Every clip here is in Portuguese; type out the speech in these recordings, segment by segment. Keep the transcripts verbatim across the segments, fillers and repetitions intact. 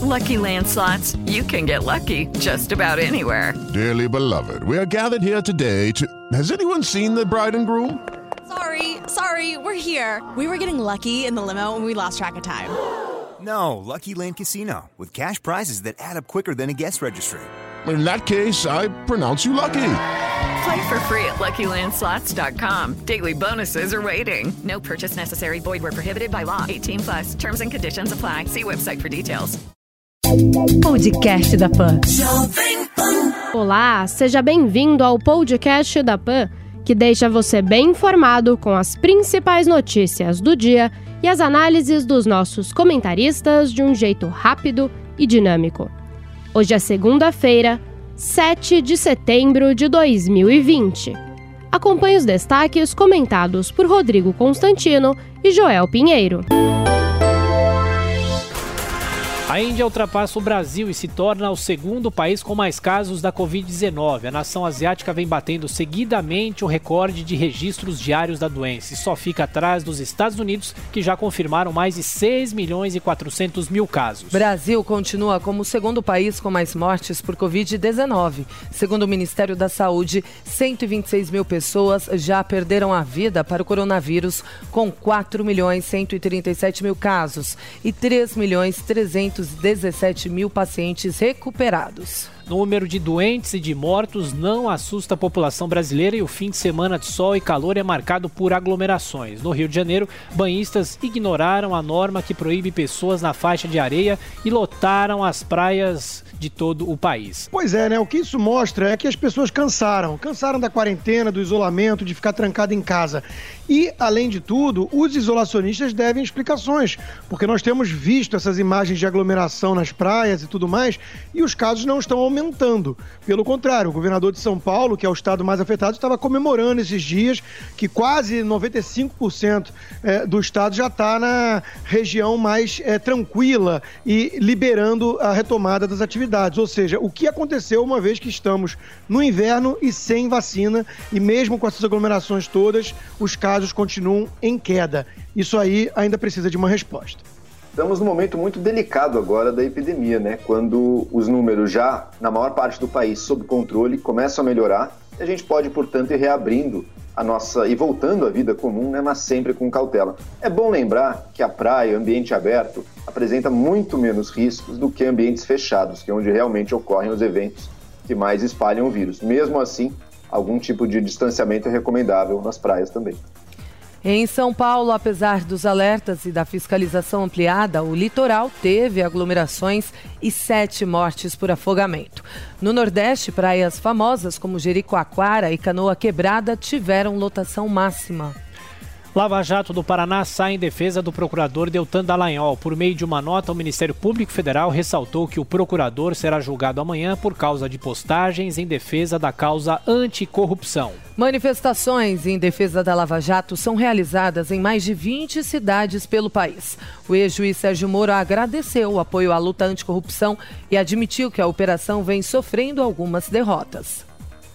Lucky Land Slots, you can get lucky just about anywhere. Dearly beloved, we are gathered here today to... Has anyone seen the bride and groom? Sorry, sorry, we're here. We were getting lucky in the limo and we lost track of time. No, Lucky Land Casino, with cash prizes that add up quicker than a guest registry. In that case, I pronounce you lucky. Play for free at Lucky Land Slots dot com. Daily bonuses are waiting. No purchase necessary. Void where prohibited by law. eighteen plus. Terms and conditions apply. See website for details. Podcast da Pan. Olá, seja bem-vindo ao podcast da Pan, que deixa você bem informado com as principais notícias do dia e as análises dos nossos comentaristas de um jeito rápido e dinâmico. Hoje é segunda-feira, sete de setembro de dois mil e vinte. Acompanhe os destaques comentados por Rodrigo Constantino e Joel Pinheiro. A Índia ultrapassa o Brasil e se torna o segundo país com mais casos da covid dezenove. A nação asiática vem batendo seguidamente o recorde de registros diários da doença e só fica atrás dos Estados Unidos, que já confirmaram mais de seis milhões e quatrocentos mil casos. Brasil continua como o segundo país com mais mortes por covid dezenove. Segundo o Ministério da Saúde, cento e vinte e seis mil pessoas já perderam a vida para o coronavírus, com quatro milhões cento e trinta e sete mil casos e três milhões trezentos e dezessete mil pacientes recuperados. O número de doentes e de mortos não assusta a população brasileira e o fim de semana de sol e calor é marcado por aglomerações. No Rio de Janeiro, banhistas ignoraram a norma que proíbe pessoas na faixa de areia e lotaram as praias de todo o país. Pois é, né? O que isso mostra é que as pessoas cansaram. Cansaram da quarentena, do isolamento, de ficar trancado em casa. E, além de tudo, os isolacionistas devem explicações, porque nós temos visto essas imagens de aglomeração nas praias e tudo mais, e os casos não estão aumentando. Pelo contrário, o governador de São Paulo, que é o estado mais afetado, estava comemorando esses dias que quase noventa e cinco por cento do estado já está na região mais é, tranquila e liberando a retomada das atividades. Ou seja, o que aconteceu uma vez que estamos no inverno e sem vacina, e mesmo com essas aglomerações todas, os casos continuam em queda. Isso aí ainda precisa de uma resposta. Estamos num momento muito delicado agora da epidemia, né? Quando os números já, na maior parte do país, sob controle, começam a melhorar, e a gente pode, portanto, ir reabrindo a nossa e voltando à vida comum, né? Mas sempre com cautela. É bom lembrar que a praia, ambiente aberto, apresenta muito menos riscos do que ambientes fechados, que é onde realmente ocorrem os eventos que mais espalham o vírus. Mesmo assim, algum tipo de distanciamento é recomendável nas praias também. Em São Paulo, apesar dos alertas e da fiscalização ampliada, o litoral teve aglomerações e sete mortes por afogamento. No Nordeste, praias famosas como Jericoacoara e Canoa Quebrada tiveram lotação máxima. Lava Jato do Paraná sai em defesa do procurador Deltan Dallagnol. Por meio de uma nota, o Ministério Público Federal ressaltou que o procurador será julgado amanhã por causa de postagens em defesa da causa anticorrupção. Manifestações em defesa da Lava Jato são realizadas em mais de vinte cidades pelo país. O ex-juiz Sérgio Moro agradeceu o apoio à luta anticorrupção e admitiu que a operação vem sofrendo algumas derrotas.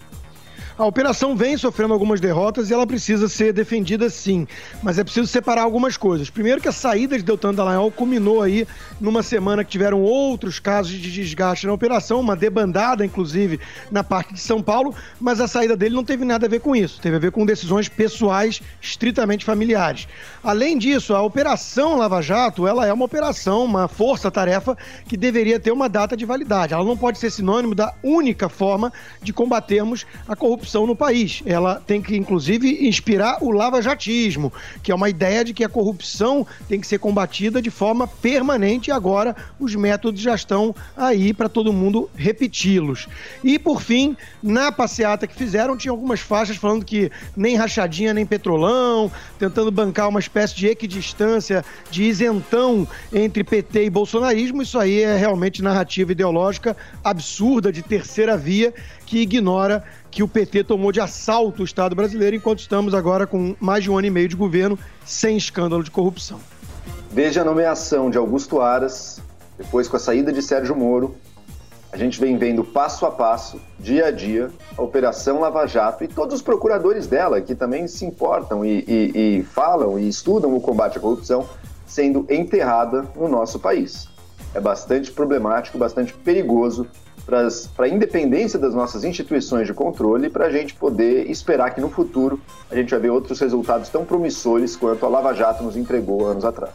A operação vem sofrendo algumas derrotas e ela precisa ser defendida sim, mas é preciso separar algumas coisas. Primeiro que a saída de Deltan Dallagnol culminou aí numa semana que tiveram outros casos de desgaste na operação, uma debandada inclusive na parte de São Paulo, mas a saída dele não teve nada a ver com isso, teve a ver com decisões pessoais estritamente familiares. Além disso, a Operação Lava Jato, ela é uma operação, uma força-tarefa que deveria ter uma data de validade. Ela não pode ser sinônimo da única forma de combatermos a corrupção no país. Ela tem que, inclusive, inspirar o lavajatismo, que é uma ideia de que a corrupção tem que ser combatida de forma permanente e agora os métodos já estão aí para todo mundo repeti-los. E, por fim, na passeata que fizeram, tinha algumas faixas falando que nem rachadinha, nem petrolão, tentando bancar uma espécie de equidistância, de isentão entre P T e bolsonarismo. Isso aí é realmente narrativa ideológica absurda de terceira via que ignora que o P T tomou de assalto o Estado brasileiro, enquanto estamos agora com mais de um ano e meio de governo sem escândalo de corrupção. Desde a nomeação de Augusto Aras, depois com a saída de Sérgio Moro, a gente vem vendo passo a passo, dia a dia, a Operação Lava Jato e todos os procuradores dela, que também se importam e, e, e falam e estudam o combate à corrupção, sendo enterrada no nosso país. é bastante problemático, bastante perigoso para a independência das nossas instituições de controle e para a gente poder esperar que no futuro a gente vai ver outros resultados tão promissores quanto a Lava Jato nos entregou anos atrás.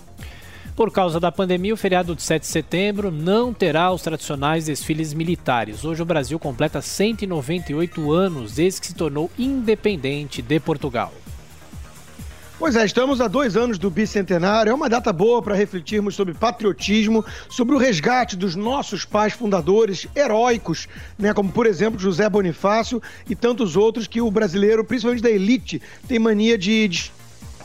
Por causa da pandemia, o feriado de sete de setembro não terá os tradicionais desfiles militares. Hoje o Brasil completa cento e noventa e oito anos desde que se tornou independente de Portugal. Pois é, estamos há dois anos do bicentenário, é uma data boa para refletirmos sobre patriotismo, sobre o resgate dos nossos pais fundadores heróicos, né, como por exemplo José Bonifácio e tantos outros que o brasileiro, principalmente da elite, tem mania de... de...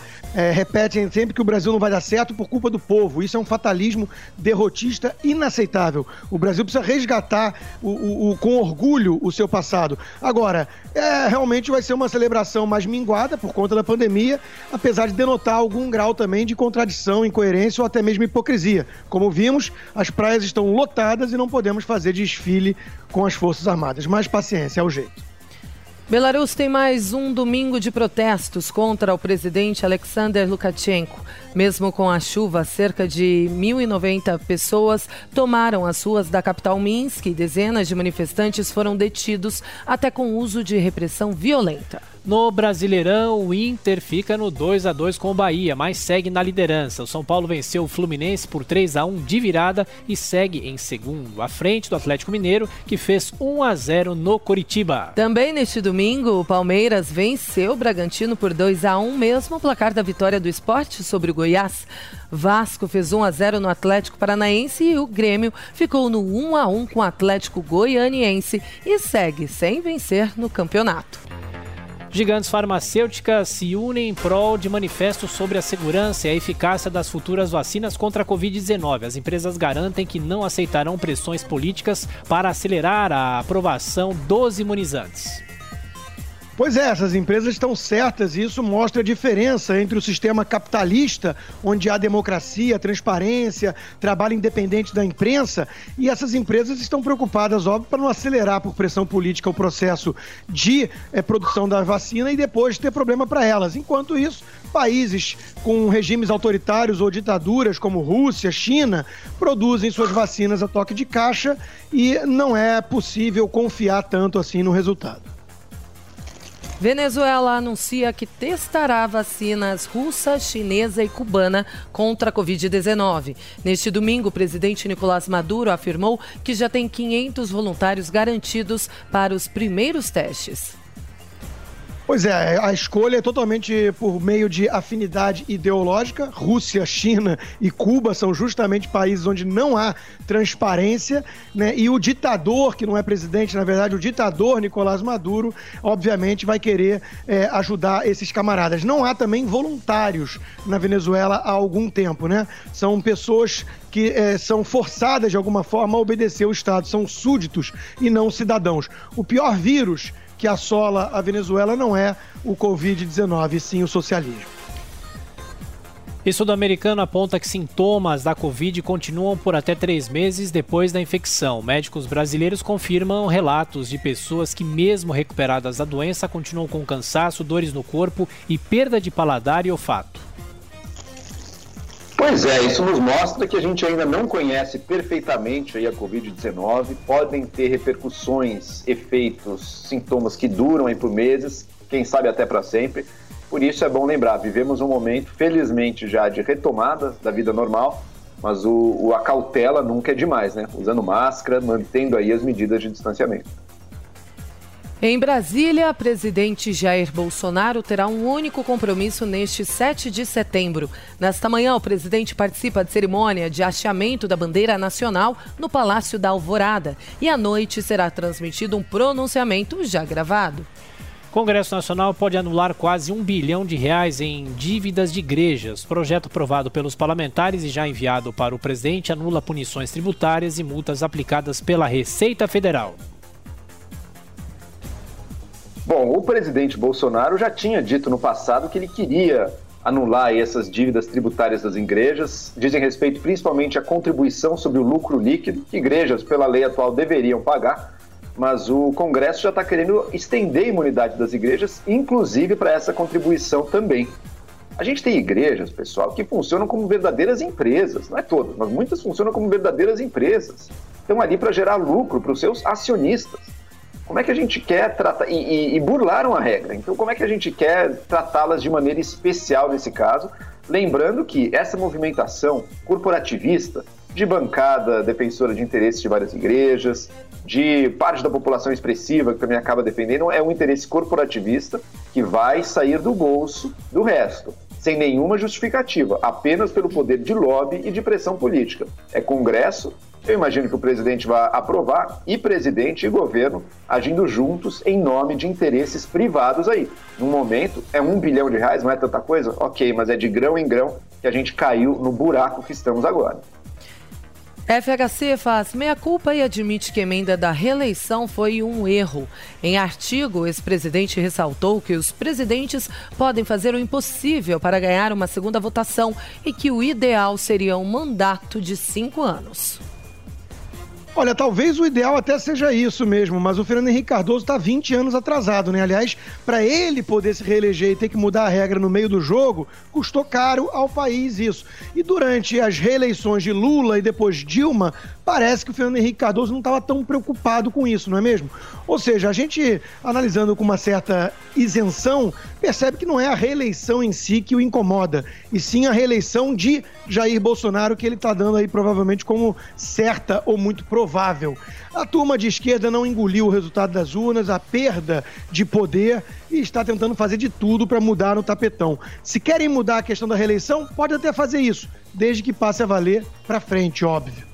É, repetem sempre que o Brasil não vai dar certo por culpa do povo. Isso é um fatalismo derrotista inaceitável. O Brasil precisa resgatar o, o, o, com orgulho o seu passado. Agora, é, realmente vai ser uma celebração mais minguada por conta da pandemia, apesar de denotar algum grau também de contradição, incoerência ou até mesmo hipocrisia. Como vimos, as praias estão lotadas e não podemos fazer desfile com as Forças Armadas. Mas paciência, é o jeito. Belarus tem mais um domingo de protestos contra o presidente Alexander Lukashenko. Mesmo com a chuva, cerca de mil e noventa pessoas tomaram as ruas da capital Minsk e dezenas de manifestantes foram detidos, até com uso de repressão violenta. No Brasileirão, o Inter fica no dois a dois com o Bahia, mas segue na liderança. O São Paulo venceu o Fluminense por três a um de virada e segue em segundo, à frente do Atlético Mineiro, que fez um a zero no Coritiba. Também neste domingo, o Palmeiras venceu o Bragantino por dois a um, mesmo placar da vitória do Sport sobre o Goiás. Vasco fez um a zero no Atlético Paranaense e o Grêmio ficou no um a um com o Atlético Goianiense e segue sem vencer no campeonato. Gigantes farmacêuticas se unem em prol de manifestos sobre a segurança e a eficácia das futuras vacinas contra a covid dezenove. As empresas garantem que não aceitarão pressões políticas para acelerar a aprovação dos imunizantes. Pois é, essas empresas estão certas e isso mostra a diferença entre o sistema capitalista, onde há democracia, transparência, trabalho independente da imprensa, e essas empresas estão preocupadas, óbvio, para não acelerar por pressão política o processo de é, produção da vacina e depois ter problema para elas. Enquanto isso, países com regimes autoritários ou ditaduras como Rússia, China, produzem suas vacinas a toque de caixa e não é possível confiar tanto assim no resultado. Venezuela anuncia que testará vacinas russa, chinesa e cubana contra a covid dezenove. Neste domingo, o presidente Nicolás Maduro afirmou que já tem quinhentos voluntários garantidos para os primeiros testes. Pois é, a escolha é totalmente por meio de afinidade ideológica. Rússia, China e Cuba são justamente países onde não há transparência, né? E o ditador, que não é presidente, na verdade, o ditador Nicolás Maduro, obviamente vai querer é, ajudar esses camaradas. Não há também voluntários na Venezuela há algum tempo, né? São pessoas que é, são forçadas de alguma forma a obedecer ao Estado, são súditos e não cidadãos. O pior vírus que assola a Venezuela não é o covid dezenove, sim o socialismo. Estudo americano aponta que sintomas da Covid continuam por até três meses depois da infecção. Médicos brasileiros confirmam relatos de pessoas que, mesmo recuperadas da doença, continuam com cansaço, dores no corpo e perda de paladar e olfato. Pois é, isso nos mostra que a gente ainda não conhece perfeitamente aí a covid dezenove, podem ter repercussões, efeitos, sintomas que duram aí por meses, quem sabe até para sempre. Por isso é bom lembrar, vivemos um momento, felizmente, já de retomada da vida normal, mas o, o, a cautela nunca é demais, né? Usando máscara, mantendo aí as medidas de distanciamento. Em Brasília, o presidente Jair Bolsonaro terá um único compromisso neste sete de setembro. Nesta manhã, o presidente participa de cerimônia de hasteamento da bandeira nacional no Palácio da Alvorada. E à noite será transmitido um pronunciamento já gravado. O Congresso Nacional pode anular quase um bilhão de reais em dívidas de igrejas. Projeto aprovado pelos parlamentares e já enviado para o presidente anula punições tributárias e multas aplicadas pela Receita Federal. Bom, o presidente Bolsonaro já tinha dito no passado que ele queria anular essas dívidas tributárias das igrejas. Dizem respeito principalmente à contribuição sobre o lucro líquido, que igrejas, pela lei atual, deveriam pagar. Mas o Congresso já está querendo estender a imunidade das igrejas, inclusive para essa contribuição também. A gente tem igrejas, pessoal, que funcionam como verdadeiras empresas, não é todas, mas muitas funcionam como verdadeiras empresas. Estão ali para gerar lucro para os seus acionistas. Como é que a gente quer tratar... E, e, e burlaram a regra. Então, como é que a gente quer tratá-las de maneira especial nesse caso? Lembrando que essa movimentação corporativista de bancada defensora de interesses de várias igrejas, de parte da população expressiva que também acaba defendendo, é um interesse corporativista que vai sair do bolso do resto, sem nenhuma justificativa, apenas pelo poder de lobby e de pressão política. É Congresso, eu imagino que o presidente vai aprovar, e presidente e governo agindo juntos em nome de interesses privados aí. No momento, é um bilhão de reais, não é tanta coisa? Ok, mas é de grão em grão que a gente caiu no buraco que estamos agora. F H C faz meia-culpa e admite que a emenda da reeleição foi um erro. Em artigo, o ex-presidente ressaltou que os presidentes podem fazer o impossível para ganhar uma segunda votação e que o ideal seria um mandato de cinco anos. Olha, talvez o ideal até seja isso mesmo, mas o Fernando Henrique Cardoso está vinte anos atrasado, né? Aliás, para ele poder se reeleger e ter que mudar a regra no meio do jogo, custou caro ao país isso. E durante as reeleições de Lula e depois Dilma, parece que o Fernando Henrique Cardoso não estava tão preocupado com isso, não é mesmo? Ou seja, a gente, analisando com uma certa isenção, percebe que não é a reeleição em si que o incomoda, e sim a reeleição de Jair Bolsonaro, que ele está dando aí provavelmente como certa ou muito provável. A turma de esquerda não engoliu o resultado das urnas, a perda de poder, e está tentando fazer de tudo para mudar no tapetão. Se querem mudar a questão da reeleição, pode até fazer isso, desde que passe a valer para frente, óbvio.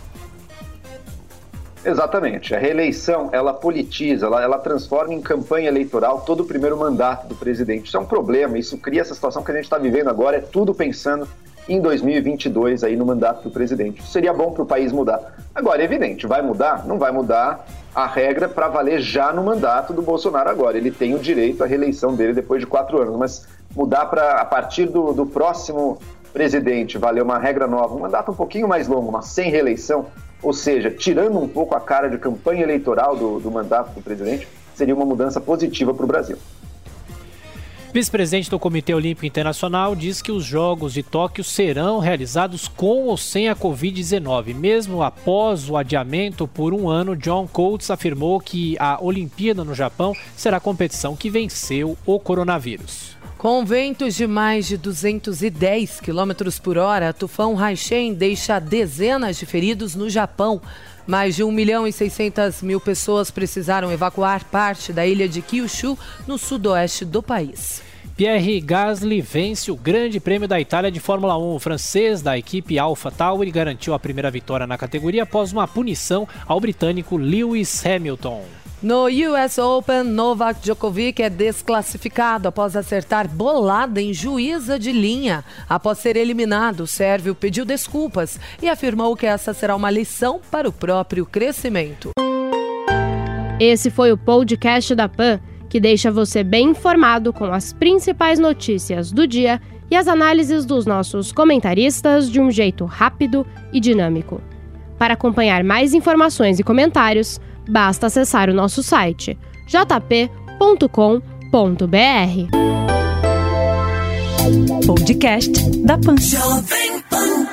Exatamente. A reeleição, ela politiza, ela, ela transforma em campanha eleitoral todo o primeiro mandato do presidente. Isso é um problema, isso cria essa situação que a gente está vivendo agora, é tudo pensando em dois mil e vinte e dois, aí no mandato do presidente. Isso seria bom para o país mudar. Agora, é evidente, vai mudar? Não vai mudar a regra para valer já no mandato do Bolsonaro agora. Ele tem o direito à reeleição dele depois de quatro anos, mas mudar para, a partir do, do próximo presidente, valer uma regra nova, um mandato um pouquinho mais longo, mas sem reeleição, ou seja, tirando um pouco a cara de campanha eleitoral do, do mandato do presidente, seria uma mudança positiva para o Brasil. Vice-presidente do Comitê Olímpico Internacional diz que os Jogos de Tóquio serão realizados com ou sem a covid dezenove. Mesmo após o adiamento por um ano, John Coates afirmou que a Olimpíada no Japão será a competição que venceu o coronavírus. Com ventos de mais de duzentos e dez quilômetros por hora, tufão Haishen deixa dezenas de feridos no Japão. Mais de um milhão e seiscentas mil pessoas precisaram evacuar parte da ilha de Kyushu, no sudoeste do país. Pierre Gasly vence o Grande Prêmio da Itália de Fórmula um. O francês da equipe AlphaTauri garantiu a primeira vitória na categoria após uma punição ao britânico Lewis Hamilton. No U S Open, Novak Djokovic é desclassificado após acertar bolada em juíza de linha. Após ser eliminado, o sérvio pediu desculpas e afirmou que essa será uma lição para o próprio crescimento. Esse foi o podcast da Pan, que deixa você bem informado com as principais notícias do dia e as análises dos nossos comentaristas de um jeito rápido e dinâmico. Para acompanhar mais informações e comentários, basta acessar o nosso site j p ponto com ponto b r. Podcast da Pan.